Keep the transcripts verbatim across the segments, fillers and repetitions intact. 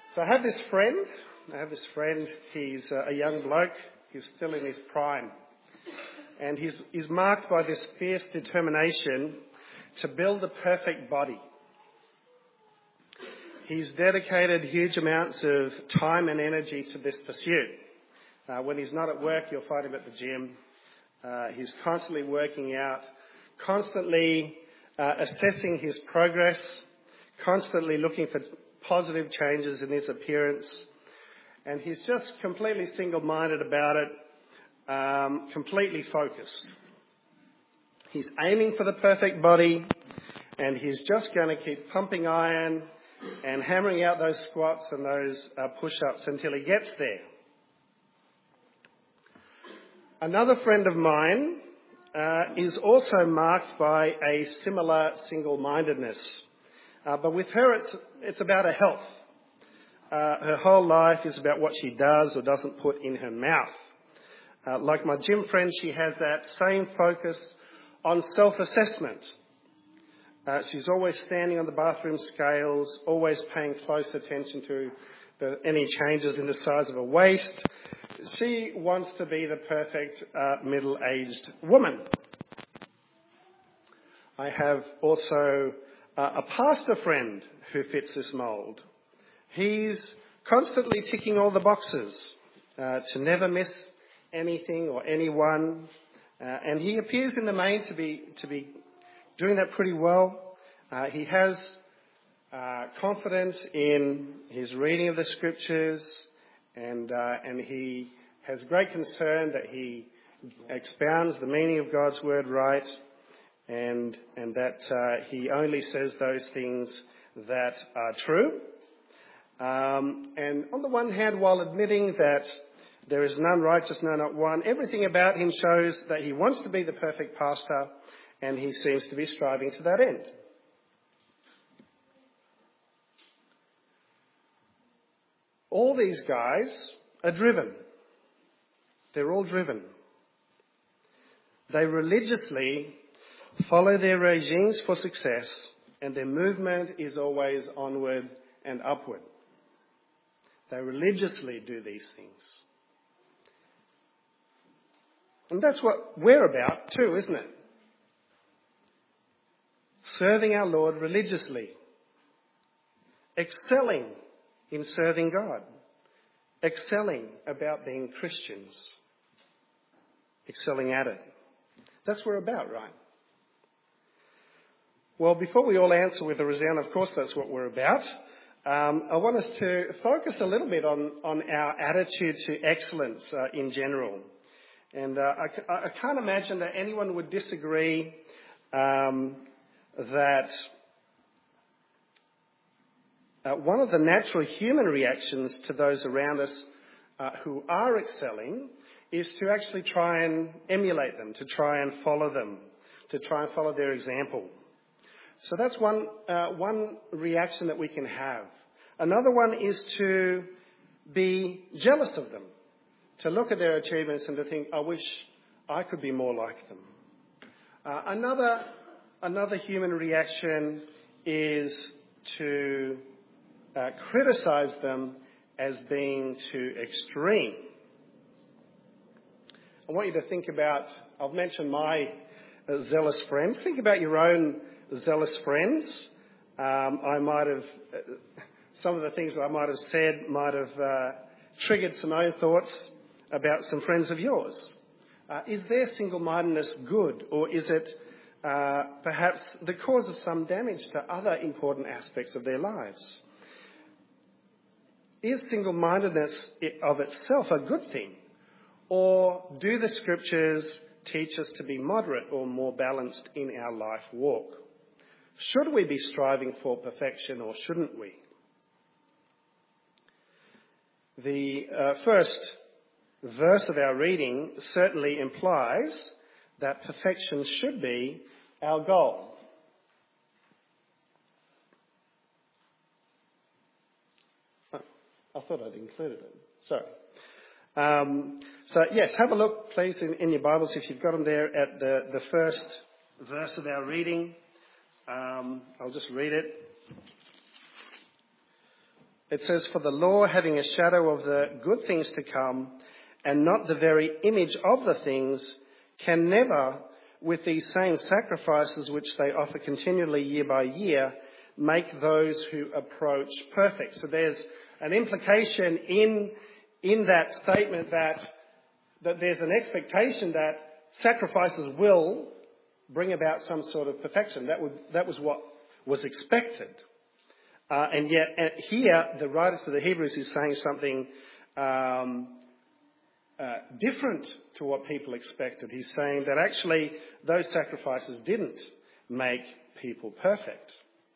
So I have this friend. I have this friend. He's a young bloke. He's still in his prime. And he's, he's marked by this fierce determination to build a perfect body. He's dedicated huge amounts of time and energy to this pursuit. Uh, when he's not at work, you'll find him at the gym. Uh, he's constantly working out, constantly uh, assessing his progress, constantly looking for positive changes in his appearance. And he's just completely single-minded about it, um, completely focused. He's aiming for the perfect body, and he's just going to keep pumping iron and hammering out those squats and those uh, push-ups until he gets there. Another friend of mine uh, is also marked by a similar single-mindedness. Uh, but with her, it's, it's about her health. Uh, her whole life is about what she does or doesn't put in her mouth. Uh, like my gym friend, she has that same focus on self-assessment. Uh, she's always standing on the bathroom scales, always paying close attention to the, any changes in the size of her waist. She wants to be the perfect uh, middle-aged woman. I have also uh, a pastor friend who fits this mould. He's constantly ticking all the boxes uh, to never miss anything or anyone, uh, and he appears in the main to be to be doing that pretty well. Uh, he has uh, confidence in his reading of the scriptures, and uh, and he has great concern that he expounds the meaning of God's word right, and and that uh, he only says those things that are true. Um, and on the one hand, while admitting that there is none righteous, no, not one, everything about him shows that he wants to be the perfect pastor, and he seems to be striving to that end. All these guys are driven. They're all driven. They religiously follow their regimes for success, and their movement is always onward and upward. They religiously do these things. And that's what we're about too, isn't it? Serving our Lord religiously. Excelling in serving God. Excelling about being Christians. Excelling at it. That's what we're about, right? Well, before we all answer with a resound, of course that's what we're about. Um, I want us to focus a little bit on, on our attitude to excellence uh, in general. And uh, I, I can't imagine that anyone would disagree um, that uh, one of the natural human reactions to those around us uh, who are excelling is to actually try and emulate them, to try and follow them, to try and follow their example. So that's one uh, one reaction that we can have. Another one is to be jealous of them, to look at their achievements and to think, I wish I could be more like them. Uh, another another human reaction is to uh, criticise them as being too extreme. I want you to think about, I've mentioned my uh, zealous friends. Think about your own zealous friends. Um, I might have, uh, some of the things that I might have said might have uh, triggered some own thoughts about some friends of yours. Uh, is their single-mindedness good, or is it uh, perhaps the cause of some damage to other important aspects of their lives? Is single-mindedness of itself a good thing, or do the scriptures teach us to be moderate or more balanced in our life walk? Should we be striving for perfection, or shouldn't we? The uh, first verse of our reading certainly implies that perfection should be our goal. Oh, I thought I'd included it. Sorry. Um, so, yes, have a look, please, in, in your Bibles, if you've got them there, at the, the first verse of our reading. Um, I'll just read it. It says, "For the law, having a shadow of the good things to come, and not the very image of the things, can never, with these same sacrifices which they offer continually year by year, make those who approach perfect." So there's an implication in, in that statement that, that there's an expectation that sacrifices will bring about some sort of perfection. That would, that was what was expected. Uh, and yet uh, here, the writer to the Hebrews is saying something um, uh, different to what people expected. He's saying that actually those sacrifices didn't make people perfect.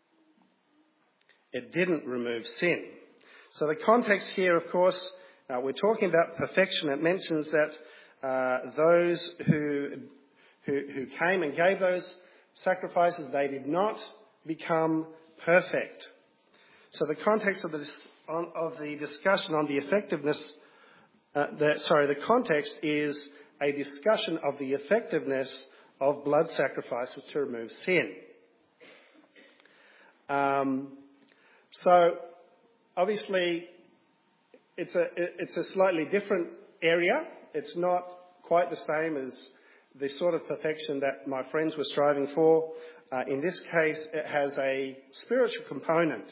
It didn't remove sin. So the context here, of course, uh, we're talking about perfection. It mentions that uh, those who, who who came and gave those sacrifices, they did not become perfect. So the context of the on, of the discussion on the effectiveness, uh, the, sorry, the context is a discussion of the effectiveness of blood sacrifices to remove sin. Um, so obviously, it's a it's a slightly different area. It's not quite the same as the sort of perfection that my friends were striving for. Uh, in this case, it has a spiritual component.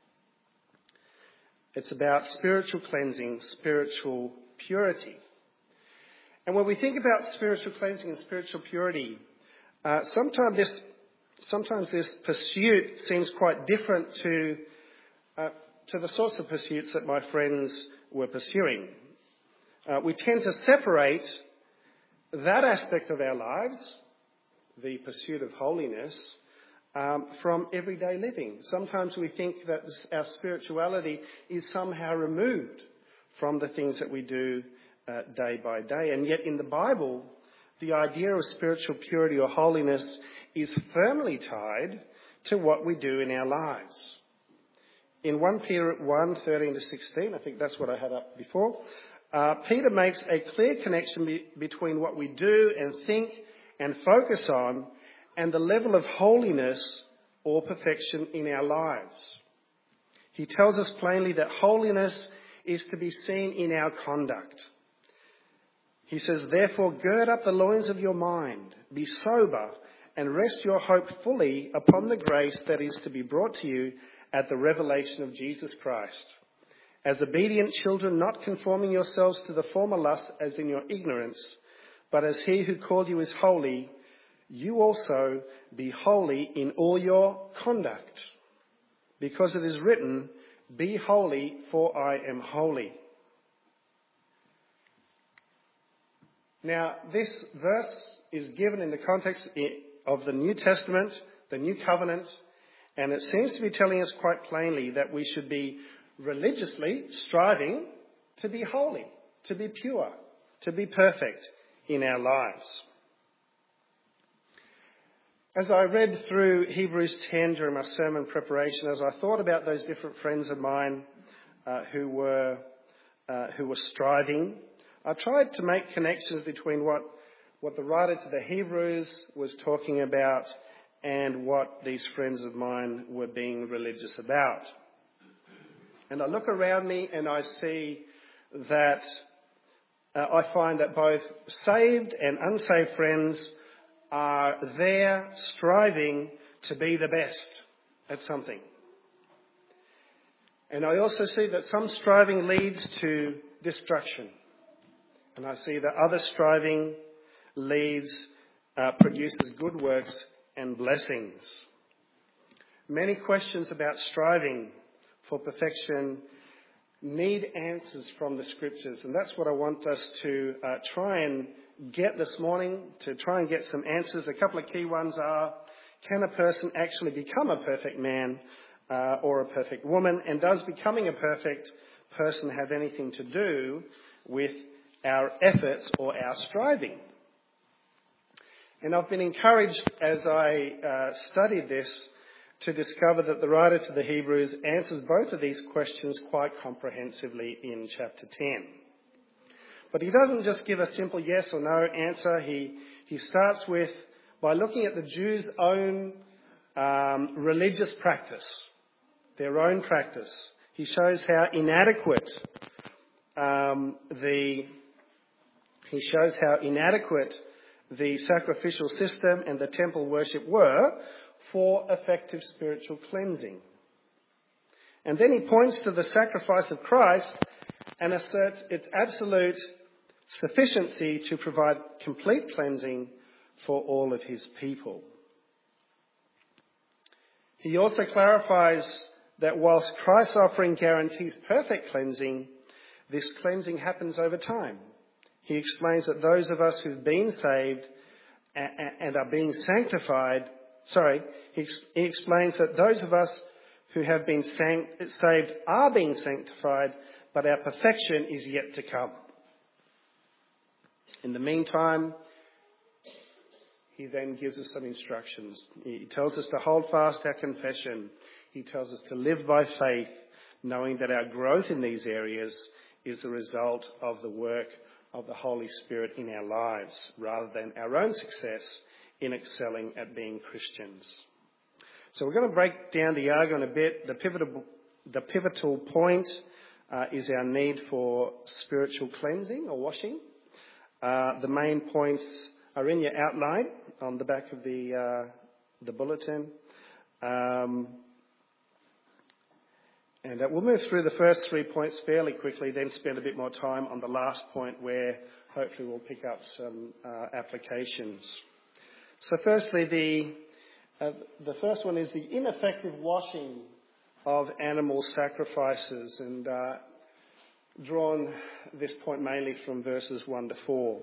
It's about spiritual cleansing, spiritual purity. And when we think about spiritual cleansing and spiritual purity, uh, sometimes this sometimes this pursuit seems quite different to uh, to the sorts of pursuits that my friends were pursuing. Uh, we tend to separate that aspect of our lives, the pursuit of holiness, um, from everyday living. Sometimes we think that our spirituality is somehow removed from the things that we do uh, day by day. And yet in the Bible, the idea of spiritual purity or holiness is firmly tied to what we do in our lives. In First Peter one, thirteen to sixteen, I think that's what I had up before, uh, Peter makes a clear connection be- between what we do and think and focus on and the level of holiness or perfection in our lives. He tells us plainly that holiness is to be seen in our conduct. He says, "Therefore gird up the loins of your mind, be sober, and rest your hope fully upon the grace that is to be brought to you at the revelation of Jesus Christ. As obedient children, not conforming yourselves to the former lusts as in your ignorance, but as he who called you is holy, you also be holy in all your conduct. Because it is written, 'Be holy, for I am holy.'" Now, this verse is given in the context of the New Testament, the New Covenant, and it seems to be telling us quite plainly that we should be religiously striving to be holy, to be pure, to be perfect in our lives. As I read through Hebrews ten during my sermon preparation, as I thought about those different friends of mine uh, who were uh, who were striving, I tried to make connections between what, what the writer to the Hebrews was talking about and what these friends of mine were being religious about. And I look around me and I see that uh, I find that both saved and unsaved friends are there striving to be the best at something. And I also see that some striving leads to destruction. And I see that other striving leads, uh, produces good works and blessings. Many questions about striving for perfection need answers from the scriptures. And that's what I want us to uh, try and get this morning, to try and get some answers. A couple of key ones are, can a person actually become a perfect man uh, or a perfect woman? And does becoming a perfect person have anything to do with our efforts or our striving? And I've been encouraged as I uh, studied this to discover that the writer to the Hebrews answers both of these questions quite comprehensively in chapter ten. But he doesn't just give a simple yes or no answer. He, he starts with, by looking at the Jews' own um, religious practice, their own practice. He he shows how inadequate um, the he shows how inadequate the sacrificial system and the temple worship were for effective spiritual cleansing. And then he points to the sacrifice of Christ and asserts its absolute sufficiency to provide complete cleansing for all of his people. He also clarifies that whilst Christ's offering guarantees perfect cleansing, this cleansing happens over time. He explains that those of us who've been saved and are being sanctified, sorry, he explains that those of us who have been saved are being sanctified, but our perfection is yet to come. In the meantime, he then gives us some instructions. He tells us to hold fast our confession. He tells us to live by faith, knowing that our growth in these areas is the result of the work of the Holy Spirit in our lives, rather than our own success in excelling at being Christians. So we're going to break down the argument a bit. The pivotal, the pivotal point uh, is our need for spiritual cleansing or washing. Uh, the main points are in your outline on the back of the uh, the bulletin. Um, and uh, we'll move through the first three points fairly quickly, then spend a bit more time on the last point where hopefully we'll pick up some uh, applications. So firstly, the uh, the first one is the ineffective washing of animal sacrifices, and uh, drawn this point mainly from verses one to four.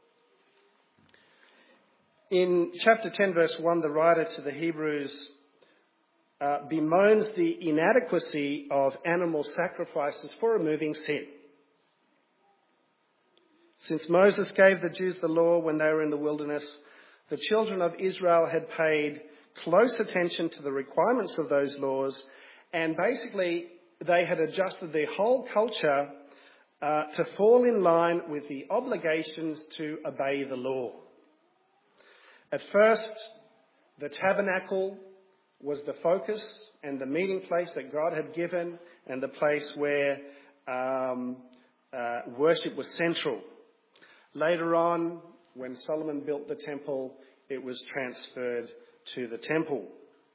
In chapter ten, verse one, the writer to the Hebrews uh, bemoans the inadequacy of animal sacrifices for removing sin. Since Moses gave the Jews the law when they were in the wilderness, the children of Israel had paid close attention to the requirements of those laws, and basically they had adjusted their whole culture uh, to fall in line with the obligations to obey the law. At first, the tabernacle was the focus and the meeting place that God had given, and the place where um, uh, worship was central. Later on, when Solomon built the temple, it was transferred to the temple.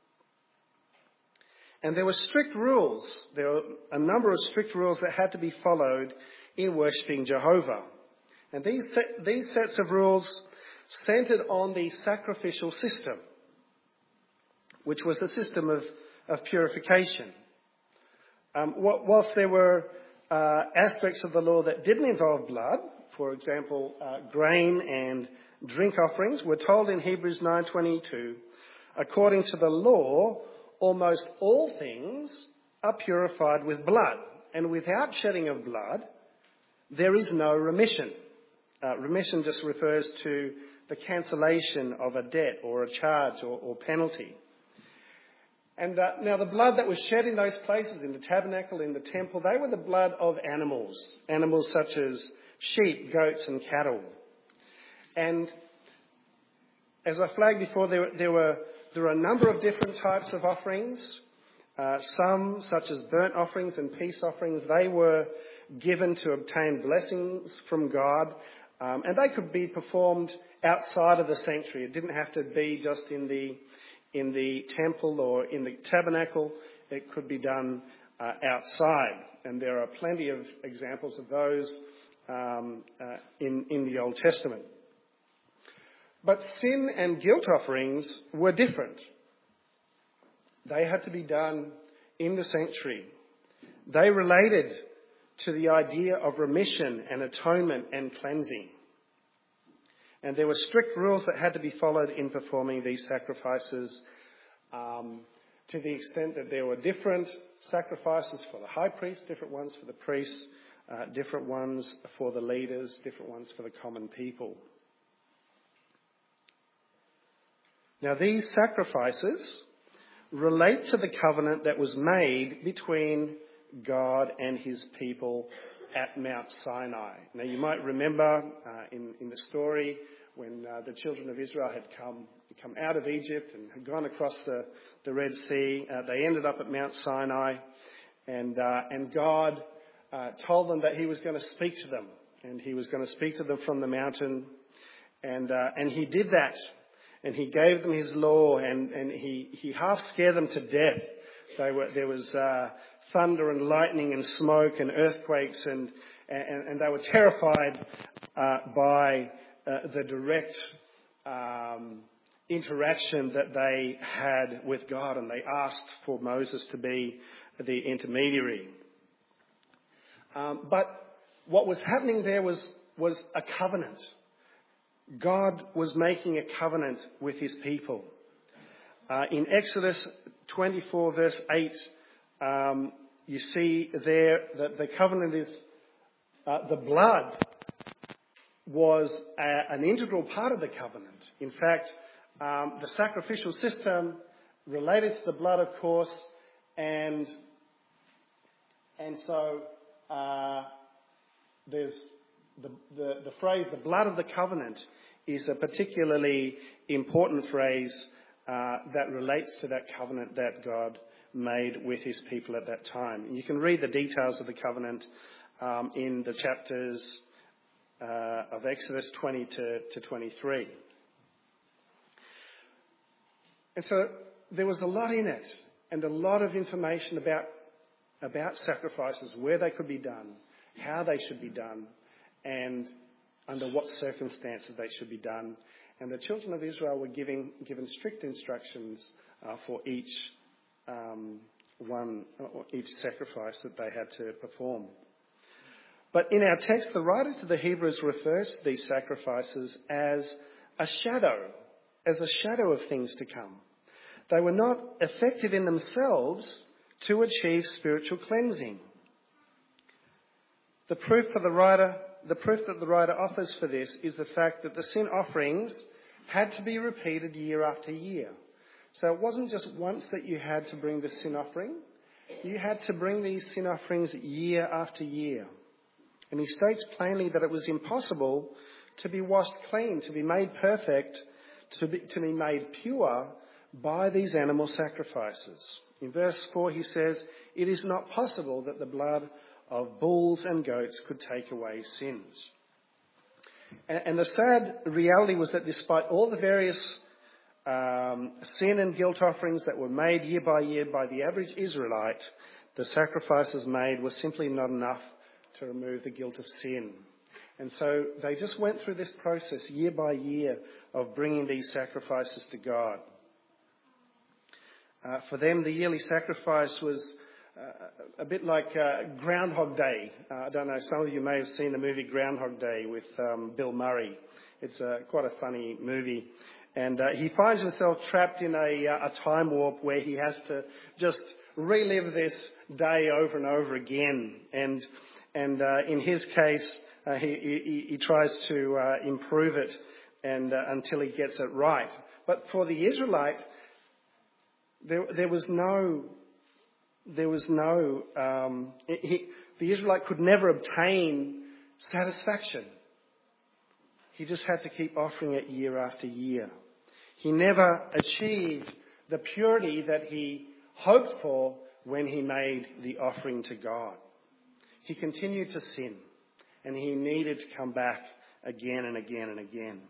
And there were strict rules. There were a number of strict rules that had to be followed in worshipping Jehovah. And these, these sets of rules centred on the sacrificial system, which was a system of, of purification. Um, whilst there were uh, aspects of the law that didn't involve blood, for example, uh, grain and drink offerings, we're told in Hebrews nine twenty-two, according to the law, almost all things are purified with blood, and without shedding of blood, there is no remission. Uh, remission just refers to the cancellation of a debt or a charge or, or penalty. And uh, now the blood that was shed in those places, in the tabernacle, in the temple, they were the blood of animals, animals such as sheep, goats and cattle. And as I flagged before, there, there were there were a number of different types of offerings. Uh, some, such as burnt offerings and peace offerings, they were given to obtain blessings from God, um, and they could be performed outside of the sanctuary. It didn't have to be just in the in the temple or in the tabernacle. It could be done uh, outside, and there are plenty of examples of those um, uh, in in the Old Testament. But sin and guilt offerings were different. They had to be done in the sanctuary. They related to the idea of remission and atonement and cleansing. And there were strict rules that had to be followed in performing these sacrifices, um, to the extent that there were different sacrifices for the high priest, different ones for the priests, uh, different ones for the leaders, different ones for the common people. Now, these sacrifices relate to the covenant that was made between God and his people at Mount Sinai. Now, you might remember uh, in, in the story when uh, the children of Israel had come come out of Egypt and had gone across the, the Red Sea. Uh, they ended up at Mount Sinai, And, uh, and God uh, told them that he was going to speak to them. And he was going to speak to them from the mountain. And, uh, and he did that. And he gave them his law, and, and he, he half scared them to death. They were, there was uh, thunder and lightning and smoke and earthquakes, and, and, and they were terrified uh, by uh, the direct um, interaction that they had with God, and they asked for Moses to be the intermediary. Um, but what was happening there was, was a covenant. God was making a covenant with his people. Uh, in Exodus twenty-four verse eight, um, you see there that the covenant is, uh, the blood was a, an integral part of the covenant. In fact, um, the sacrificial system related to the blood, of course, and, and so uh, there's the, the, the phrase, the blood of the covenant, is a particularly important phrase uh, that relates to that covenant that God made with his people at that time. And you can read the details of the covenant um, in the chapters uh, of Exodus twenty to, to twenty-three. And so there was a lot in it, and a lot of information about, about sacrifices, where they could be done, how they should be done, and under what circumstances they should be done. And the children of Israel were giving, given strict instructions uh, for each um, one, or each sacrifice that they had to perform. But in our text, the writer to the Hebrews refers to these sacrifices as a shadow, as a shadow of things to come. They were not effective in themselves to achieve spiritual cleansing. The proof for the writer The proof that the writer offers for this is the fact that the sin offerings had to be repeated year after year. So it wasn't just once that you had to bring the sin offering. You had to bring these sin offerings year after year. And he states plainly that it was impossible to be washed clean, to be made perfect, to be, to be made pure by these animal sacrifices. In verse four he says, "It is not possible that the blood of bulls and goats could take away sins." And, and the sad reality was that despite all the various um, sin and guilt offerings that were made year by year by the average Israelite, the sacrifices made were simply not enough to remove the guilt of sin. And so they just went through this process year by year of bringing these sacrifices to God. Uh, for them, the yearly sacrifice was Uh, a bit like uh, Groundhog Day. Uh, I don't know, some of you may have seen the movie Groundhog Day with um, Bill Murray. It's uh, quite a funny movie. And uh, he finds himself trapped in a, uh, a time warp where he has to just relive this day over and over again. And, and uh, in his case, uh, he, he, he tries to uh, improve it and uh, until he gets it right. But for the Israelite, there, there was no... There was no, um, he, the Israelite could never obtain satisfaction. He just had to keep offering it year after year. He never achieved the purity that he hoped for when he made the offering to God. He continued to sin, and he needed to come back again and again and again.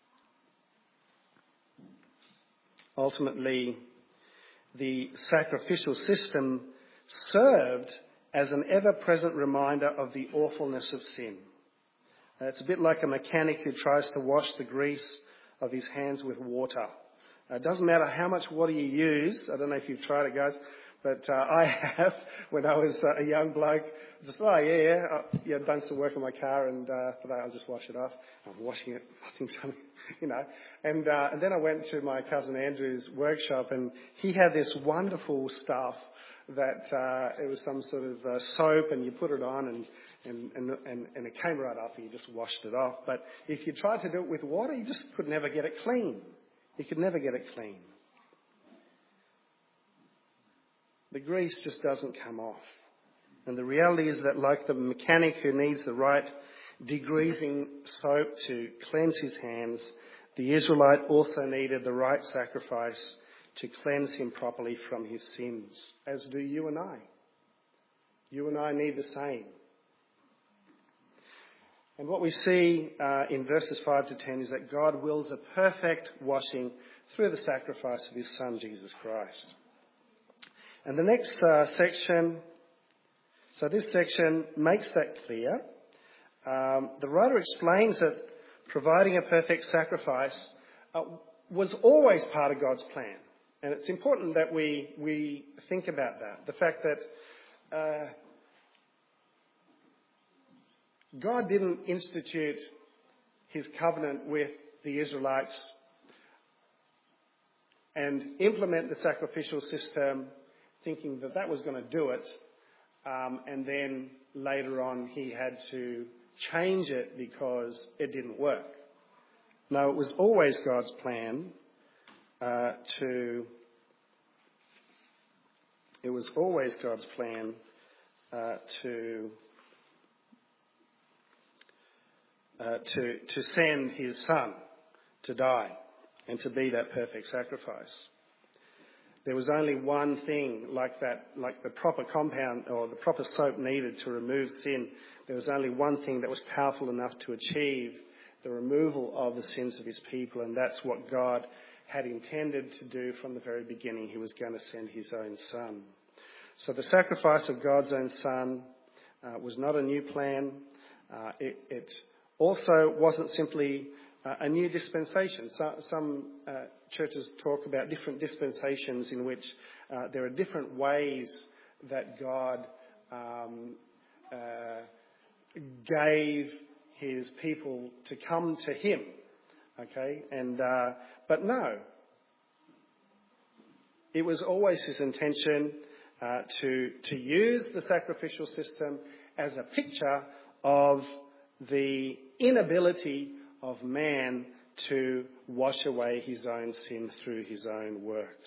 Ultimately, the sacrificial system served as an ever-present reminder of the awfulness of sin. Uh, it's a bit like a mechanic who tries to wash the grease of his hands with water. Uh, it doesn't matter how much water you use. I don't know if you've tried it, guys, but uh, I have. When I was uh, a young bloke, just, oh, yeah, yeah, uh, yeah, I've done some work on my car, and uh, today I'll just wash it off. I'm washing it, I think something, you know. And, uh, and then I went to my cousin Andrew's workshop, and he had this wonderful stuff that uh, it was some sort of uh, soap, and you put it on, and, and, and, and, and it came right off, and you just washed it off. But if you tried to do it with water, you just could never get it clean. You could never get it clean. The grease just doesn't come off. And the reality is that, like the mechanic who needs the right degreasing soap to cleanse his hands, the Israelite also needed the right sacrifice to cleanse him properly from his sins, as do you and I. You and I need the same. And what we see uh, in verses five to ten is that God wills a perfect washing through the sacrifice of his Son, Jesus Christ. And the next uh, section, so this section makes that clear. Um, the writer explains that providing a perfect sacrifice uh, was always part of God's plan. And it's important that we, we think about that. The fact that uh, God didn't institute his covenant with the Israelites and implement the sacrificial system thinking that that was going to do it, um, and then later on he had to change it because it didn't work. No, it was always God's plan uh, to... It was always God's plan uh, to... Uh, to, to send his Son to die and to be that perfect sacrifice. There was only one thing like that, like the proper compound or the proper soap needed to remove sin. There was only one thing that was powerful enough to achieve the removal of the sins of his people, and that's what God had intended to do from the very beginning. He was going to send his own Son. So the sacrifice of God's own Son uh, was not a new plan. Uh, it, it also wasn't simply uh, a new dispensation. So, some uh, churches talk about different dispensations in which uh, there are different ways that God um, uh, gave his people to come to him. Okay, and uh, but no, it was always his intention uh, to to use the sacrificial system as a picture of the inability of man to wash away his own sin through his own works.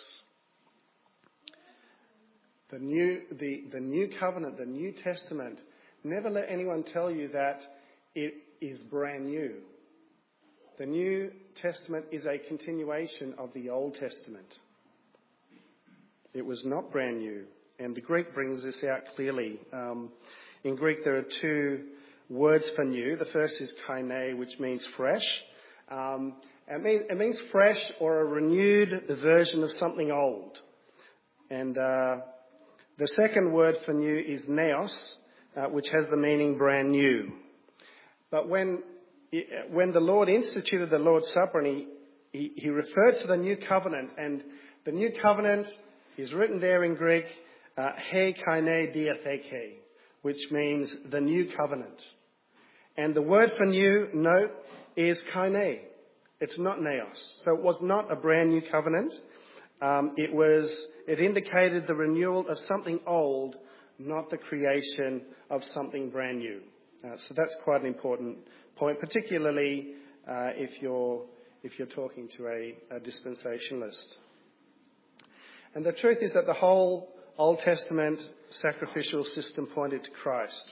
The new, the, the new covenant, the New Testament, never let anyone tell you that it is brand new. The New Testament is a continuation of the Old Testament. It was not brand new. And the Greek brings this out clearly. Um, in Greek there are two words for new. The first is kaine, which means fresh. Um, it, mean, it means fresh or a renewed version of something old. And uh, the second word for new is neos, uh, which has the meaning brand new. But when when the Lord instituted the Lord's Supper, and he, he, he referred to the new covenant, and the new covenant is written there in Greek, uh, he kaine diatheke, which means the new covenant. And the word for new, note, is kaine. It's not neos. So it was not a brand new covenant. Um, it was, it indicated the renewal of something old, not the creation of something brand new. Uh, so that's quite an important point, particularly uh, if you're if you're talking to a, a dispensationalist. And the truth is that the whole Old Testament sacrificial system pointed to Christ.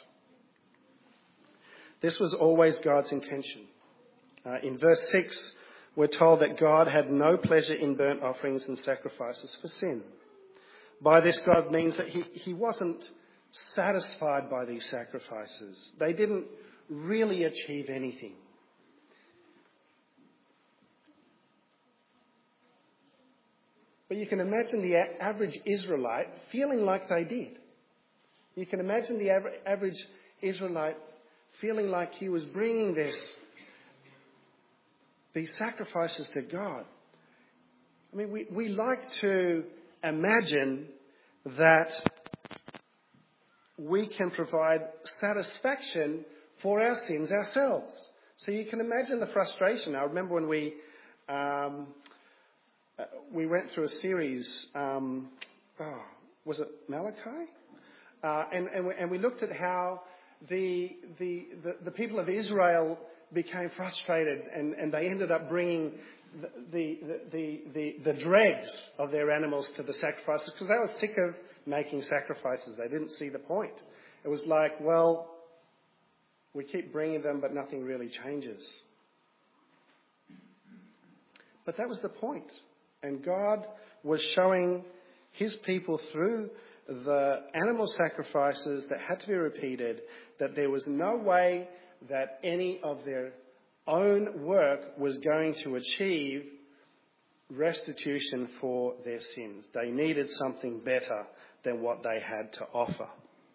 This was always God's intention. Uh, in verse six, we're told that God had no pleasure in burnt offerings and sacrifices for sin. By this, God means that he, he wasn't satisfied by these sacrifices. They didn't really achieve anything. But you can imagine the a- average Israelite feeling like they did. You can imagine the aver- average Israelite feeling like he was bringing this, these sacrifices to God. I mean, we, we like to imagine that we can provide satisfaction for our sins ourselves. So you can imagine the frustration. I remember when we um, uh, we went through a series, um, oh, was it Malachi? Uh, and, and, we, and we looked at how the, the, the, the people of Israel became frustrated, and, and they ended up bringing the, the, the, the, the dregs of their animals to the sacrifices because they were sick of making sacrifices. They didn't see the point. It was like, well, we keep bringing them, but nothing really changes. But that was the point. And God was showing his people through the animal sacrifices that had to be repeated, that there was no way that any of their own work was going to achieve restitution for their sins. They needed something better than what they had to offer.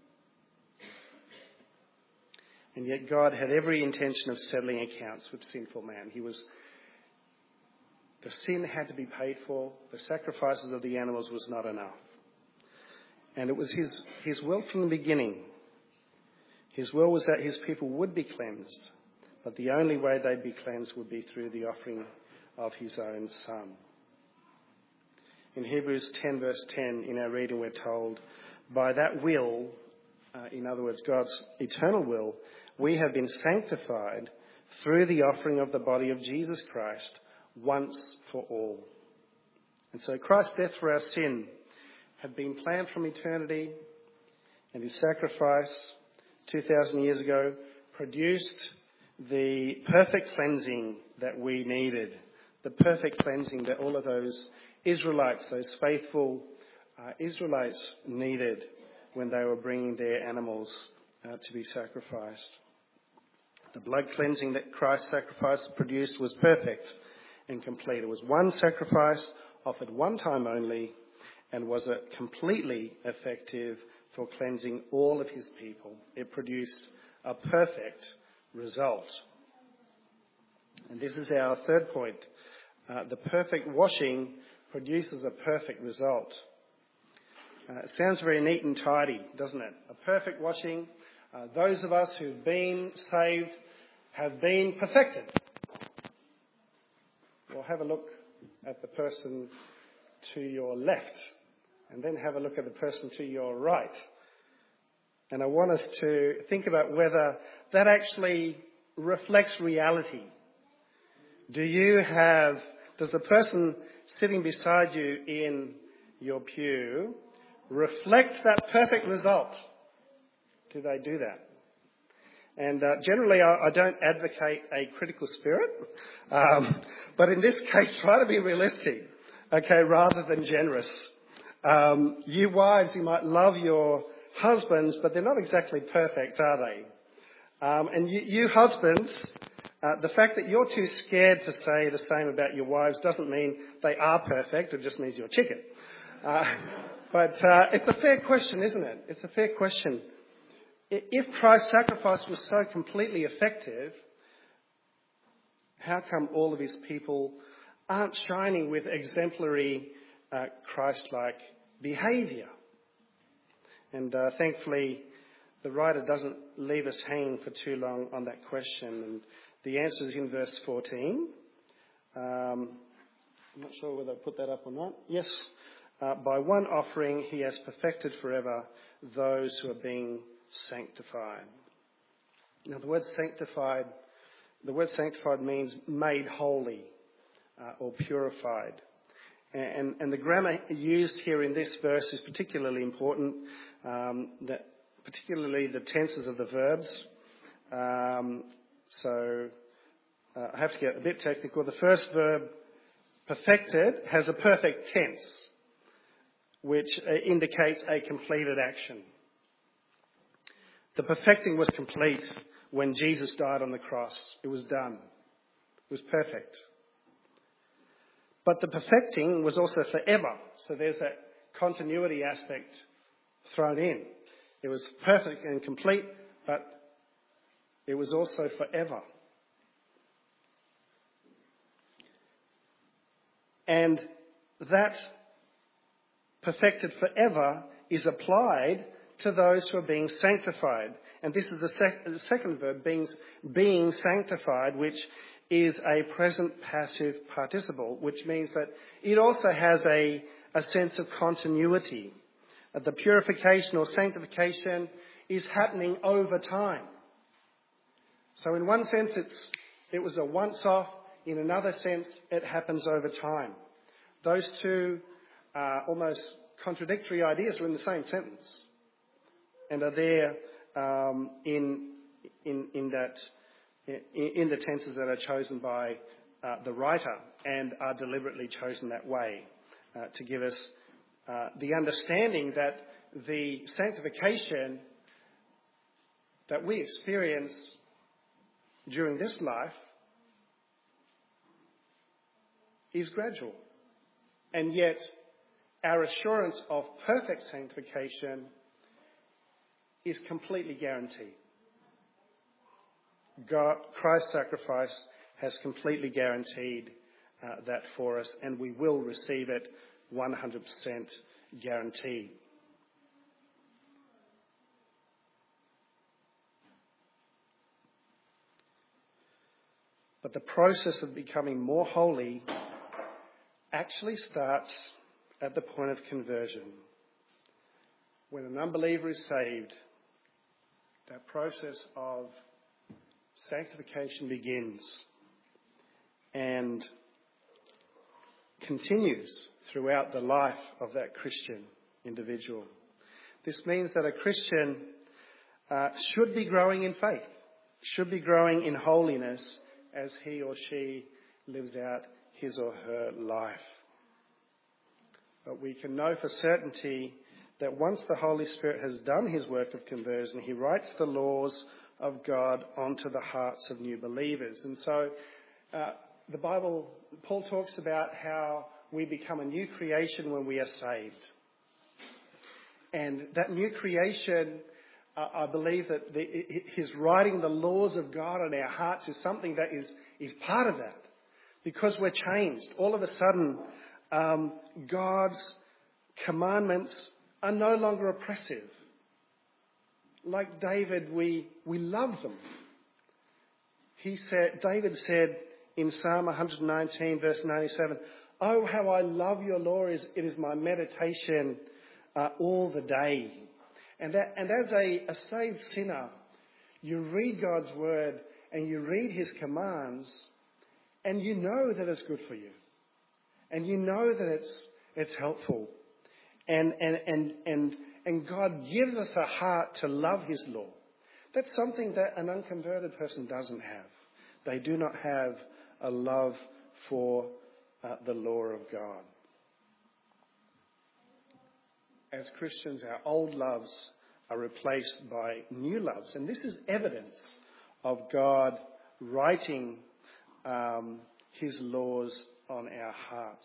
And yet God had every intention of settling accounts with sinful man. He was, the sin had to be paid for. The sacrifices of the animals was not enough. And it was his, his will from the beginning. His will was that his people would be cleansed. But the only way they'd be cleansed would be through the offering of his own Son. In Hebrews ten verse ten, in our reading, we're told, by that will, uh, in other words, God's eternal will, we have been sanctified through the offering of the body of Jesus Christ once for all. And so Christ's death for our sin had been planned from eternity, and his sacrifice two thousand years ago produced the perfect cleansing that we needed, the perfect cleansing that all of those Israelites, those faithful uh, Israelites needed when they were bringing their animals uh, to be sacrificed. The blood cleansing that Christ's sacrifice produced was perfect and complete. It was one sacrifice offered one time only, and was it completely effective for cleansing all of his people. It produced a perfect result. And this is our third point. Uh, the perfect washing produces a perfect result. Uh, it sounds very neat and tidy, doesn't it? A perfect washing. Uh, those of us who've been saved have been perfected. Well, have a look at the person to your left, and then have a look at the person to your right. And I want us to think about whether that actually reflects reality. Do you have, does the person sitting beside you in your pew reflect that perfect result? Do they do that? And uh, generally, I, I don't advocate a critical spirit, um, but in this case, try to be realistic, okay, rather than generous. Um, you wives, you might love your husbands, but they're not exactly perfect, are they? Um, and you, you husbands, uh, the fact that you're too scared to say the same about your wives doesn't mean they are perfect. It just means you're chicken. Uh, but uh, it's a fair question, isn't it? It's a fair question. If Christ's sacrifice was so completely effective, how come all of his people aren't shining with exemplary uh, Christ-like behaviour? And uh, thankfully, the writer doesn't leave us hanging for too long on that question. And the answer is in verse fourteen. Um, I'm not sure whether I put that up or not. Yes, uh, by one offering he has perfected forever those who are being sanctified. Now, the word sanctified, the word sanctified means made holy uh, or purified. And, and the grammar used here in this verse is particularly important, um, that particularly the tenses of the verbs. Um, so uh, I have to get a bit technical. The first verb, perfected, has a perfect tense, which uh, indicates a completed action. The perfecting was complete when Jesus died on the cross. It was done. It was perfect. But the perfecting was also forever. So there's that continuity aspect thrown in. It was perfect and complete, but it was also forever. And that perfected forever is applied to those who are being sanctified. And this is the, sec- the second verb, being, being sanctified, which is a present passive participle, which means that it also has a, a sense of continuity. Uh, the purification or sanctification is happening over time. So in one sense, it's, it was a once-off. In another sense, it happens over time. Those two uh, almost contradictory ideas are in the same sentence, and are there um, in, in, in, that, in, in the tenses that are chosen by uh, the writer and are deliberately chosen that way uh, to give us uh, the understanding that the sanctification that we experience during this life is gradual. And yet, our assurance of perfect sanctification is completely guaranteed. God, Christ's sacrifice has completely guaranteed uh, that for us, and we will receive it one hundred percent guaranteed. But the process of becoming more holy actually starts at the point of conversion. When an unbeliever is saved, that process of sanctification begins and continues throughout the life of that Christian individual. This means that a Christian uh, should be growing in faith, should be growing in holiness as he or she lives out his or her life. But we can know for certainty that once the Holy Spirit has done his work of conversion, he writes the laws of God onto the hearts of new believers. And so uh, the Bible, Paul talks about how we become a new creation when we are saved. And that new creation, uh, I believe that the, his writing the laws of God on our hearts is something that is, is part of that. Because we're changed. All of a sudden, um, God's commandments are no longer oppressive. Like David, we, we love them. He said, David said in Psalm one nineteen, verse ninety-seven, "Oh, how I love your law, it is my meditation uh, all the day." And, that, and as a, a saved sinner, you read God's word and you read his commands, and you know that it's good for you. And you know that it's it's helpful. And and and and and God gives us a heart to love his law. That's something that an unconverted person doesn't have. They do not have a love for uh, the law of God. As Christians, our old loves are replaced by new loves. And this is evidence of God writing um, his laws on our hearts.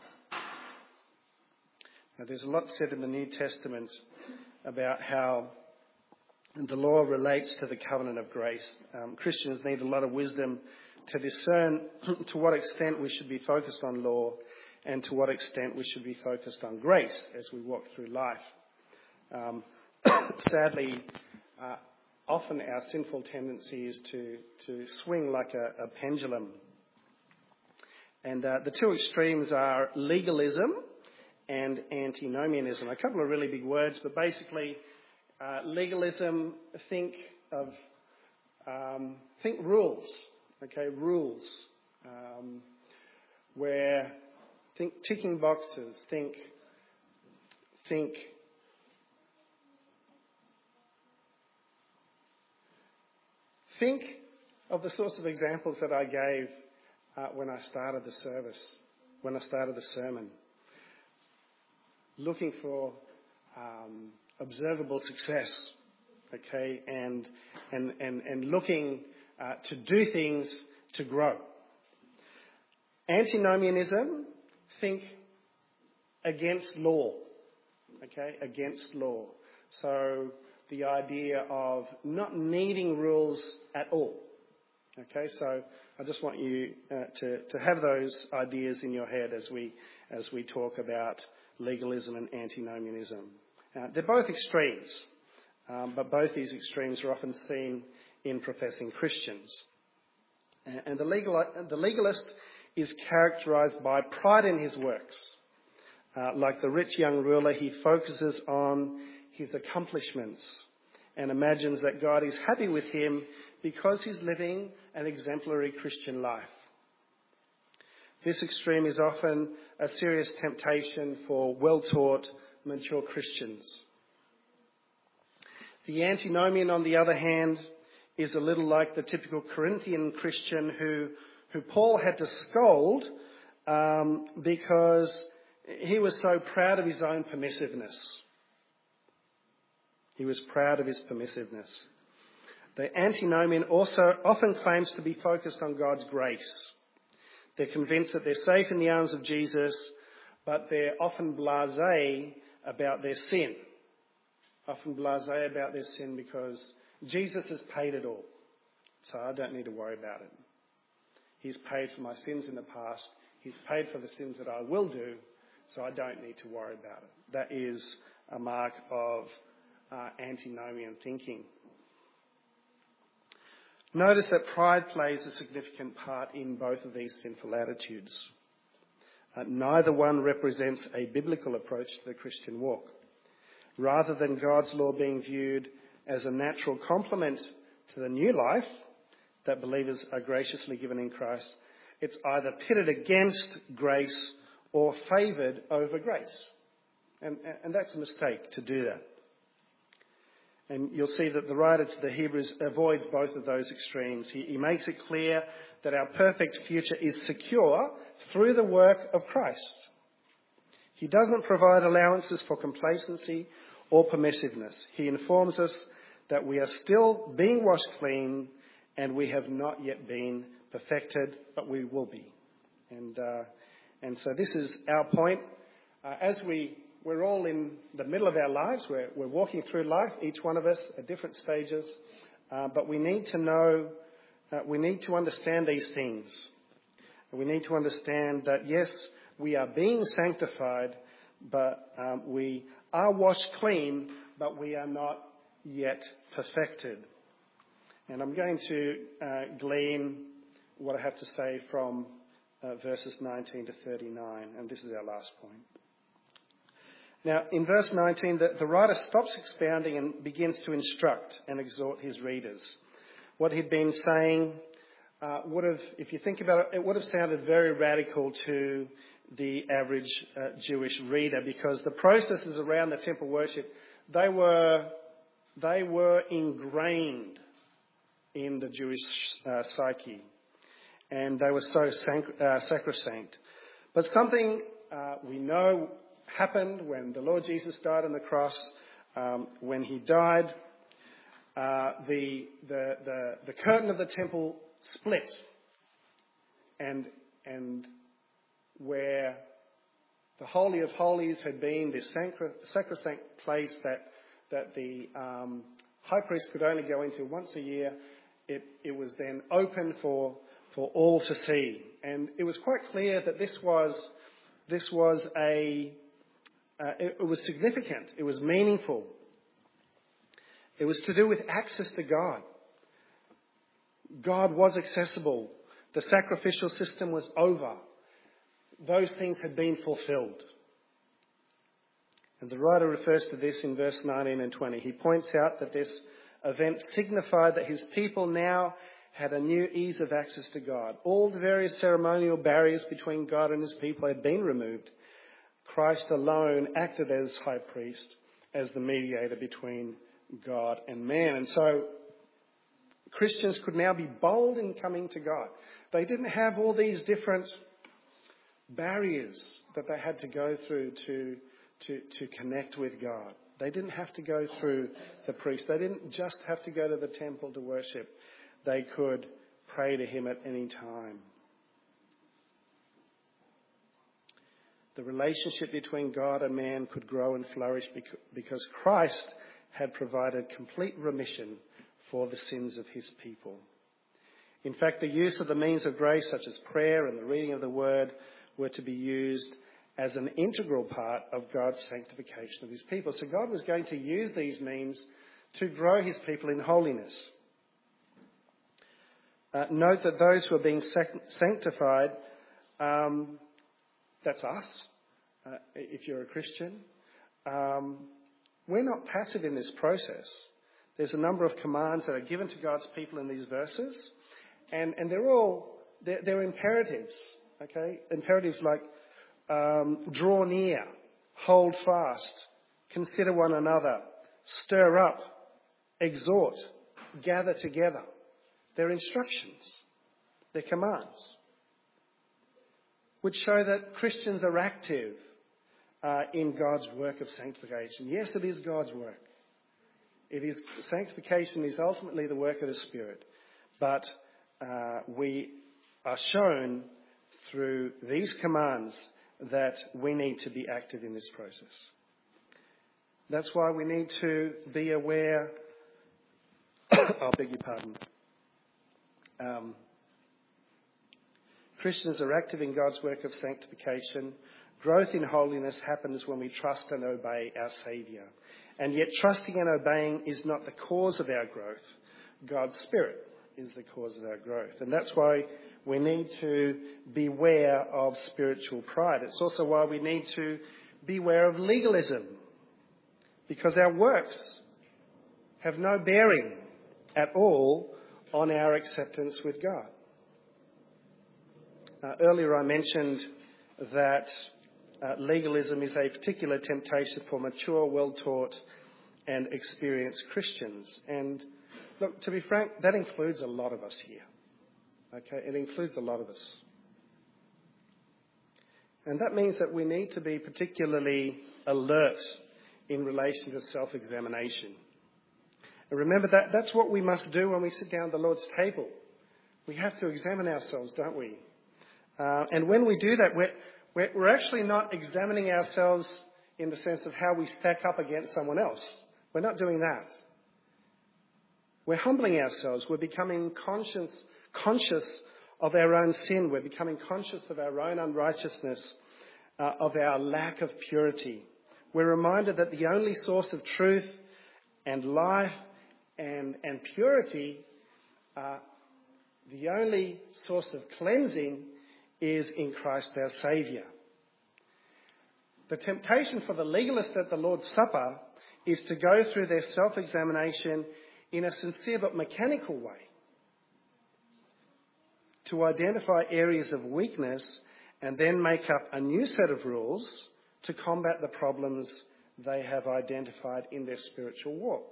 Now, there's a lot said in the New Testament about how the law relates to the covenant of grace. Um, Christians need a lot of wisdom to discern to what extent we should be focused on law and to what extent we should be focused on grace as we walk through life. Um, sadly, uh, often our sinful tendency is to, to swing like a, a pendulum. And uh, the two extremes are legalism and antinomianism. A couple of really big words, but basically uh, legalism, think of um, think rules, okay, rules, um, where think ticking boxes, think think think of the sorts of examples that I gave uh, when I started the service, when I started the sermon. Looking for um, observable success, okay, and and and and looking uh, to do things to grow. Antinomianism, think against law, okay, against law. So the idea of not needing rules at all, okay. So I just want you uh, to to have those ideas in your head as we as we talk about legalism and antinomianism. Uh, they're both extremes, um, but both these extremes are often seen in professing Christians. And, and the, legal, the legalist is characterised by pride in his works. Uh, like the rich young ruler, he focuses on his accomplishments and imagines that God is happy with him because he's living an exemplary Christian life. This extreme is often a serious temptation for well-taught, mature Christians. The antinomian, on the other hand, is a little like the typical Corinthian Christian who, who Paul had to scold um, because he was so proud of his own permissiveness. He was proud of his permissiveness. The antinomian also often claims to be focused on God's grace. They're convinced that they're safe in the arms of Jesus, but they're often blasé about their sin. Often blasé about their sin because Jesus has paid it all, so I don't need to worry about it. He's paid for my sins in the past. He's paid for the sins that I will do, so I don't need to worry about it. That is a mark of uh, antinomian thinking. Notice that pride plays a significant part in both of these sinful attitudes. Uh, neither one represents a biblical approach to the Christian walk. Rather than God's law being viewed as a natural complement to the new life that believers are graciously given in Christ, it's either pitted against grace or favoured over grace. And, and that's a mistake to do that. And you'll see that the writer to the Hebrews avoids both of those extremes. He, he makes it clear that our perfect future is secure through the work of Christ. He doesn't provide allowances for complacency or permissiveness. He informs us that we are still being washed clean and we have not yet been perfected, but we will be. And uh, and so this is our point. Uh, as we, we're all in the middle of our lives, we're, we're walking through life, each one of us at different stages, uh, but we need to know, uh, we need to understand these things. We need to understand that, yes, we are being sanctified, but um, we are washed clean, but we are not yet perfected. And I'm going to uh, glean what I have to say from uh, verses nineteen to thirty-nine, and this is our last point. Now, in verse nineteen, the, the writer stops expounding and begins to instruct and exhort his readers. What he'd been saying uh, would have, if you think about it, it would have sounded very radical to the average uh, Jewish reader, because the processes around the temple worship, they were they were ingrained in the Jewish uh, psyche, and they were so sanc- uh, sacrosanct. But something uh, we know happened when the Lord Jesus died on the cross. Um, when he died, uh, the, the the the curtain of the temple split, and and where the Holy of Holies had been this sacrosanct place that that the um, high priest could only go into once a year, it, it was then open for for all to see. And it was quite clear that this was this was a uh, it, it was significant. It was meaningful. It was to do with access to God. God was accessible. The sacrificial system was over. Those things had been fulfilled. And the writer refers to this in verse nineteen and twenty. He points out that this event signified that his people now had a new ease of access to God. All the various ceremonial barriers between God and his people had been removed. Christ alone acted as high priest, as the mediator between God and man. And so Christians could now be bold in coming to God. They didn't have all these different barriers that they had to go through to, to, to connect with God. They didn't have to go through the priest. They didn't just have to go to the temple to worship. They could pray to him at any time. The relationship between God and man could grow and flourish because Christ had provided complete remission for the sins of his people. In fact, the use of the means of grace, such as prayer and the reading of the word, were to be used as an integral part of God's sanctification of his people. So God was going to use these means to grow his people in holiness. Uh, note that those who are being sac- sanctified, um, that's us, uh, if you're a Christian. Um, we're not passive in this process. There's a number of commands that are given to God's people in these verses, and, and they're all, they're, they're imperatives, okay? Imperatives like um, draw near, hold fast, consider one another, stir up, exhort, gather together. They're instructions, they're commands, which show that Christians are active uh, in God's work of sanctification. Yes, it is God's work. It is sanctification is ultimately the work of the Spirit, but uh, we are shown through these commands that we need to be active in this process. That's why we need to be aware. I beg your pardon. Um, Christians are active in God's work of sanctification. Growth in holiness happens when we trust and obey our Saviour. And yet trusting and obeying is not the cause of our growth. God's Spirit is the cause of our growth. And that's why we need to beware of spiritual pride. It's also why we need to beware of legalism, because our works have no bearing at all on our acceptance with God. Uh, earlier I mentioned that uh, legalism is a particular temptation for mature, well-taught and experienced Christians. And look, to be frank, that includes a lot of us here. Okay, it includes a lot of us. And that means that we need to be particularly alert in relation to self-examination. And remember that that's what we must do when we sit down at the Lord's table. We have to examine ourselves, don't we? Uh, and when we do that, we're, we're, we're actually not examining ourselves in the sense of how we stack up against someone else. We're not doing that. We're humbling ourselves. We're becoming conscious, conscious of our own sin. We're becoming conscious of our own unrighteousness, uh, of our lack of purity. We're reminded that the only source of truth and life and, and purity, uh, the only source of cleansing is in Christ our Saviour. The temptation for the legalist at the Lord's Supper is to go through their self-examination in a sincere but mechanical way, to identify areas of weakness and then make up a new set of rules to combat the problems they have identified in their spiritual walk.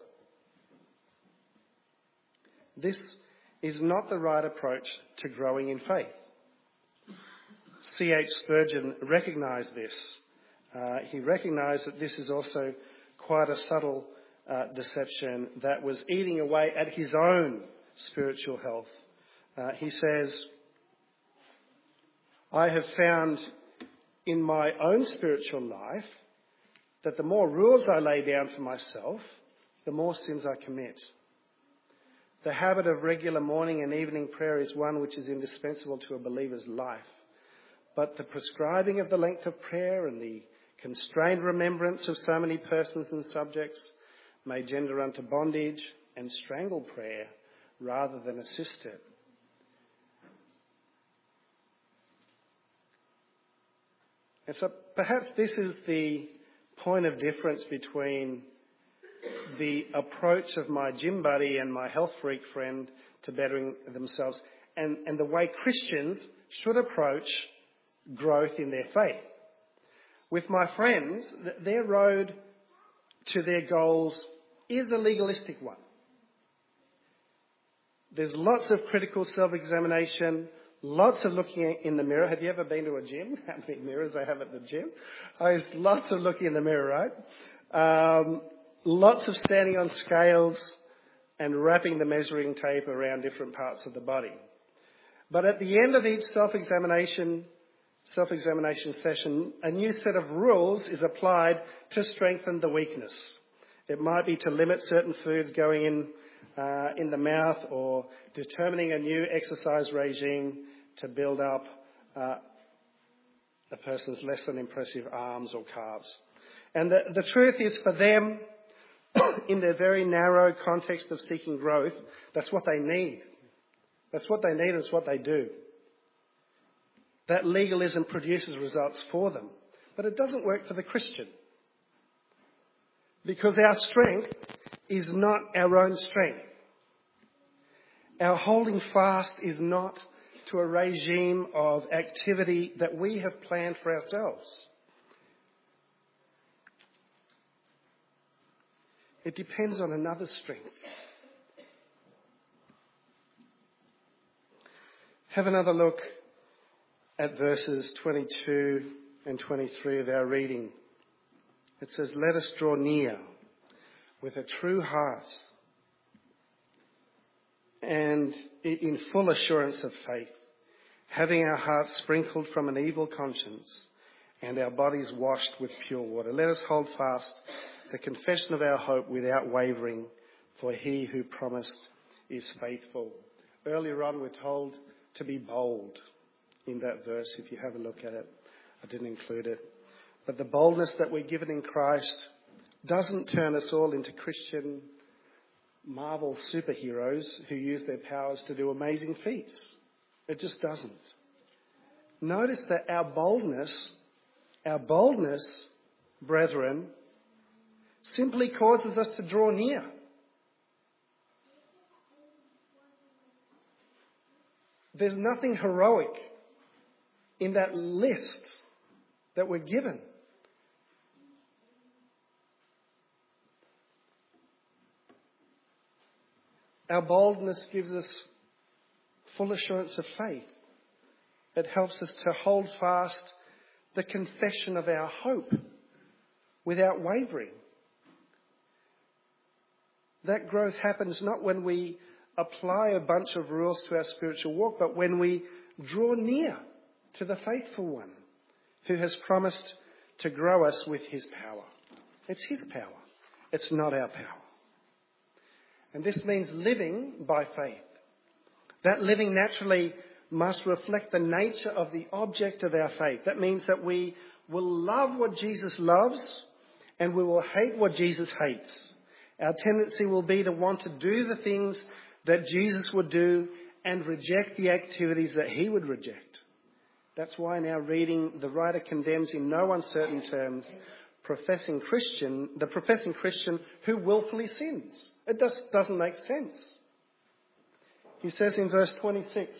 This is not the right approach to growing in faith. C H Spurgeon recognised this. Uh, he recognised that this is also quite a subtle uh, deception that was eating away at his own spiritual health. Uh, he says, I have found in my own spiritual life that the more rules I lay down for myself, the more sins I commit. The habit of regular morning and evening prayer is one which is indispensable to a believer's life. But the prescribing of the length of prayer and the constrained remembrance of so many persons and subjects may gender unto bondage and strangle prayer rather than assist it. And so perhaps this is the point of difference between the approach of my gym buddy and my health freak friend to bettering themselves and, and the way Christians should approach growth in their faith. With my friends, their road to their goals is a legalistic one. There's lots of critical self-examination, lots of looking in the mirror. Have you ever been to a gym? How many mirrors they have at the gym? Oh, there's lots of looking in the mirror, right? Um, lots of standing on scales and wrapping the measuring tape around different parts of the body. But at the end of each self-examination, self-examination session, a new set of rules is applied to strengthen the weakness. It might be to limit certain foods going in uh, in the mouth, or determining a new exercise regime to build up uh, a person's less than impressive arms or calves. And the, the truth is, for them, in their very narrow context of seeking growth, that's what they need. That's what they need, it's what they do. That legalism produces results for them. But it doesn't work for the Christian. Because our strength is not our own strength. Our holding fast is not to a regime of activity that we have planned for ourselves. It depends on another's strength. Have another look at verses twenty-two and twenty-three of our reading. It says, let us draw near with a true heart and in full assurance of faith, having our hearts sprinkled from an evil conscience and our bodies washed with pure water. Let us hold fast the confession of our hope without wavering, for he who promised is faithful. Earlier on we're told to be bold in that verse. If you have a look at it, I didn't include it. But the boldness that we're given in Christ doesn't turn us all into Christian Marvel superheroes who use their powers to do amazing feats. It just doesn't. Notice that our boldness, our boldness, brethren, simply causes us to draw near. There's nothing heroic in that list that we're given. Our boldness gives us full assurance of faith. It helps us to hold fast the confession of our hope without wavering. That growth happens not when we apply a bunch of rules to our spiritual walk, but when we draw near to the faithful one who has promised to grow us with his power. It's his power. It's not our power. And this means living by faith. That living naturally must reflect the nature of the object of our faith. That means that we will love what Jesus loves and we will hate what Jesus hates. Our tendency will be to want to do the things that Jesus would do and reject the activities that he would reject. That's why in our reading, the writer condemns in no uncertain terms professing Christian, the professing Christian who willfully sins. It just doesn't make sense. He says in verse twenty-six,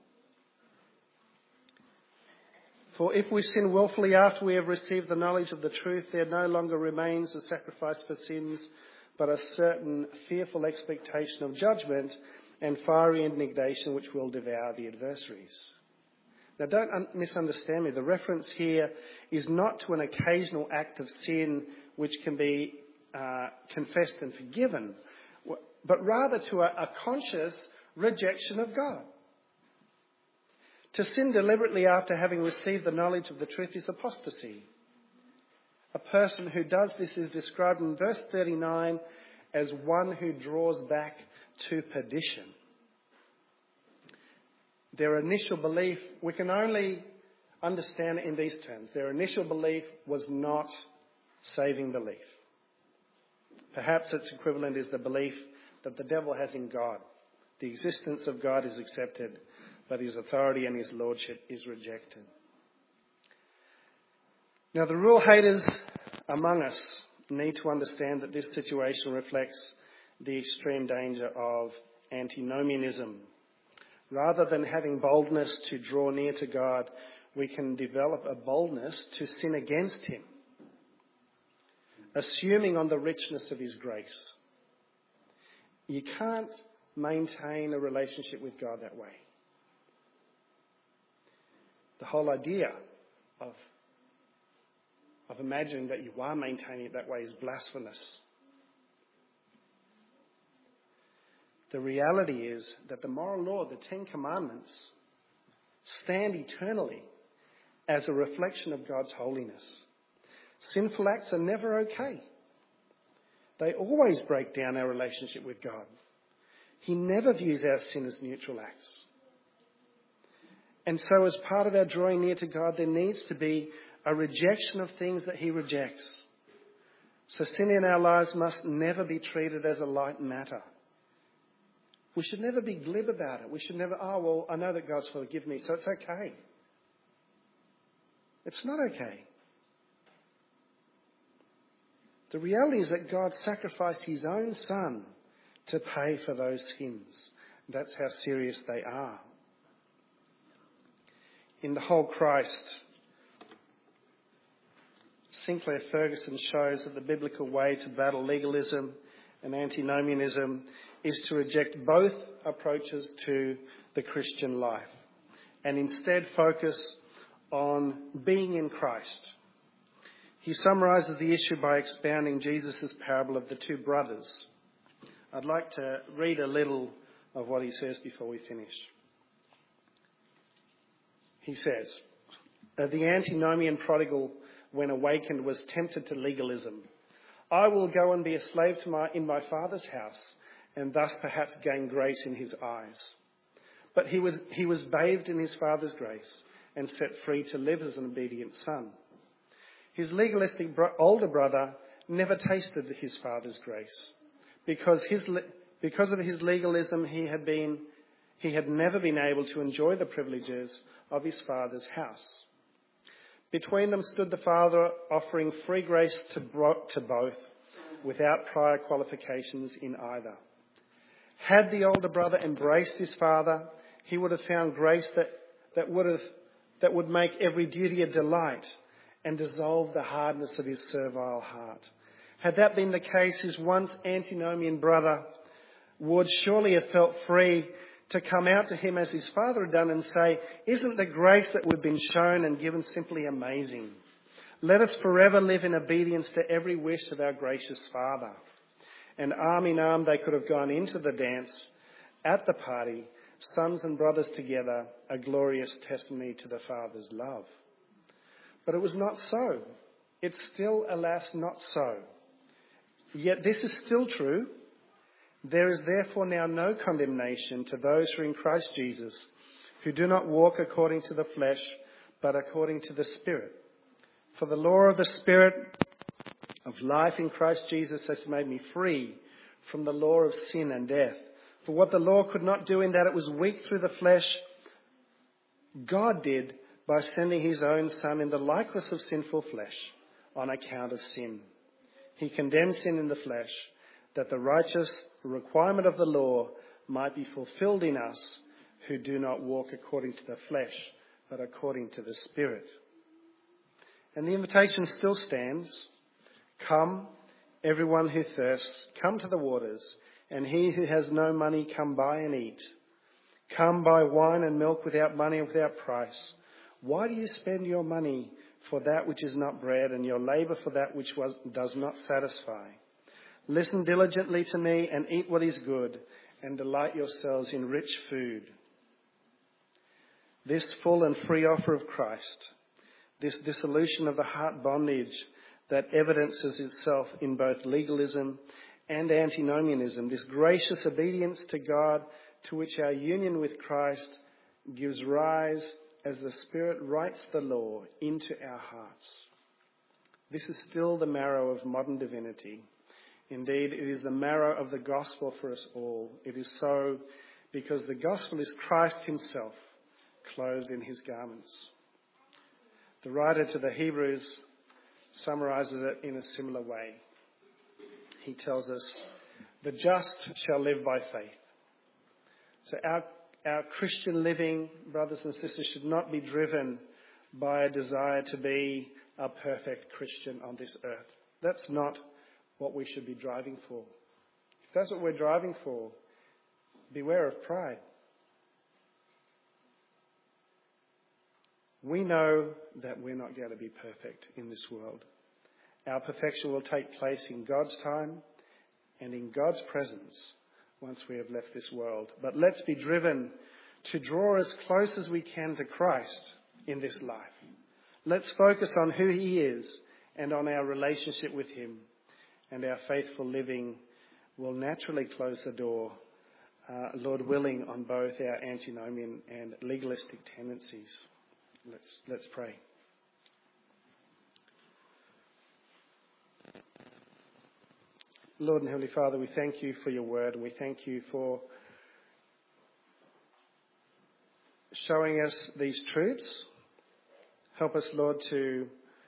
"For if we sin willfully after we have received the knowledge of the truth, there no longer remains a sacrifice for sins, but a certain fearful expectation of judgment and fiery indignation which will devour the adversaries." Now don't un- misunderstand me. The reference here is not to an occasional act of sin which can be uh, confessed and forgiven, but rather to a, a conscious rejection of God. To sin deliberately after having received the knowledge of the truth is apostasy. A person who does this is described in verse thirty-nine as one who draws back to perdition. Their initial belief, we can only understand it in these terms. Their initial belief was not saving belief. Perhaps its equivalent is the belief that the devil has in God. The existence of God is accepted, but his authority and his lordship is rejected. Now, the rule haters among us need to understand that this situation reflects the extreme danger of antinomianism. Rather than having boldness to draw near to God, we can develop a boldness to sin against him, assuming on the richness of his grace. You can't maintain a relationship with God that way. The whole idea of, of imagining that you are maintaining it that way is blasphemous. The reality is that the moral law, the Ten Commandments, stand eternally as a reflection of God's holiness. Sinful acts are never okay. They always break down our relationship with God. He never views our sin as neutral acts. And so as part of our drawing near to God, there needs to be a rejection of things that he rejects. So sin in our lives must never be treated as a light matter. We should never be glib about it. We should never, oh, well, I know that God's forgiven me, so it's okay. It's not okay. The reality is that God sacrificed his own son to pay for those sins. That's how serious they are. In The Whole Christ, Sinclair Ferguson shows that the biblical way to battle legalism and antinomianism is to reject both approaches to the Christian life and instead focus on being in Christ. he summarises the issue by expounding Jesus' parable of the two brothers. I'd like to read a little of what he says before we finish. He says, the antinomian prodigal, when awakened, was tempted to legalism. I will go and be a slave to my, in my father's house, and thus perhaps gain grace in his eyes. But he was, he was bathed in his father's grace and set free to live as an obedient son. His legalistic bro- older brother never tasted his father's grace. Because, his, because of his legalism, he had, been, he had never been able to enjoy the privileges of his father's house. Between them stood the father, offering free grace to, bro- to both, without prior qualifications in either. Had the older brother embraced his father, he would have found grace that, that, would, have, that would make every duty a delight and dissolve the hardness of his servile heart. Had that been the case, his once antinomian brother would surely have felt free to come out to him as his father had done and say, isn't the grace that we've been shown and given simply amazing? Let us forever live in obedience to every wish of our gracious Father. And arm in arm they could have gone into the dance at the party, sons and brothers together, a glorious testimony to the Father's love. But it was not so. It's still, alas, not so. Yet this is still true. There is therefore now no condemnation to those who are in Christ Jesus, who do not walk according to the flesh, but according to the Spirit. For the law of the Spirit of life in Christ Jesus has made me free from the law of sin and death. For what the law could not do in that it was weak through the flesh, God did by sending his own Son in the likeness of sinful flesh on account of sin. He condemned sin in the flesh, that the righteous requirement of the law might be fulfilled in us who do not walk according to the flesh, but according to the Spirit. And the invitation still stands. Come, everyone who thirsts, come to the waters, and he who has no money, come buy and eat. Come buy wine and milk without money and without price. Why do you spend your money for that which is not bread, and your labour for that which was, does not satisfy? Listen diligently to me and eat what is good, and delight yourselves in rich food. This full and free offer of Christ, this dissolution of the heart bondage that evidences itself in both legalism and antinomianism, this gracious obedience to God to which our union with Christ gives rise as the Spirit writes the law into our hearts. This is still the marrow of modern divinity. Indeed, it is the marrow of the gospel for us all. It is so because the gospel is Christ himself, clothed in his garments. The writer to the Hebrews summarizes it in a similar way. He tells us, the just shall live by faith. So our, our Christian living, brothers and sisters, should not be driven by a desire to be a perfect Christian on this earth. That's not what we should be driving for. If that's what we're driving for, beware of pride. We know that we're not going to be perfect in this world. Our perfection will take place in God's time and in God's presence once we have left this world. But let's be driven to draw as close as we can to Christ in this life. Let's focus on who he is and on our relationship with him. And our faithful living will naturally close the door, uh, Lord willing, on both our antinomian and legalistic tendencies. Let's, let's pray. Lord and Heavenly Father, we thank you for your word, and we thank you for showing us these truths. Help us, Lord, to,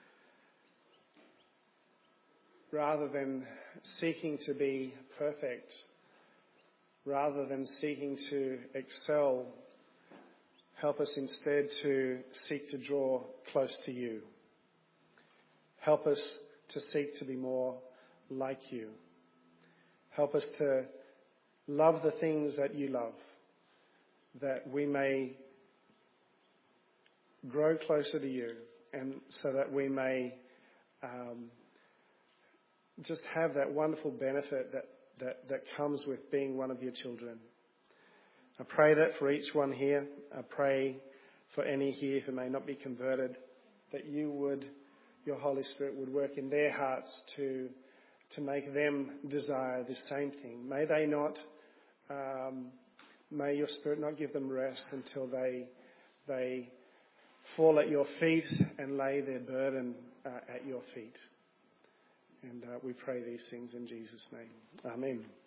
rather than seeking to be perfect, rather than seeking to excel, help us instead to seek to draw close to you. Help us to seek to be more like you. Help us to love the things that you love, that we may grow closer to you, and so that we may um, just have that wonderful benefit that, that, that comes with being one of your children. I pray that for each one here. I pray for any here who may not be converted, that you would, your Holy Spirit would work in their hearts to to make them desire the same thing. May they not, um, may your Spirit not give them rest until they they fall at your feet and lay their burden uh, at your feet. And uh, we pray these things in Jesus' name. Amen.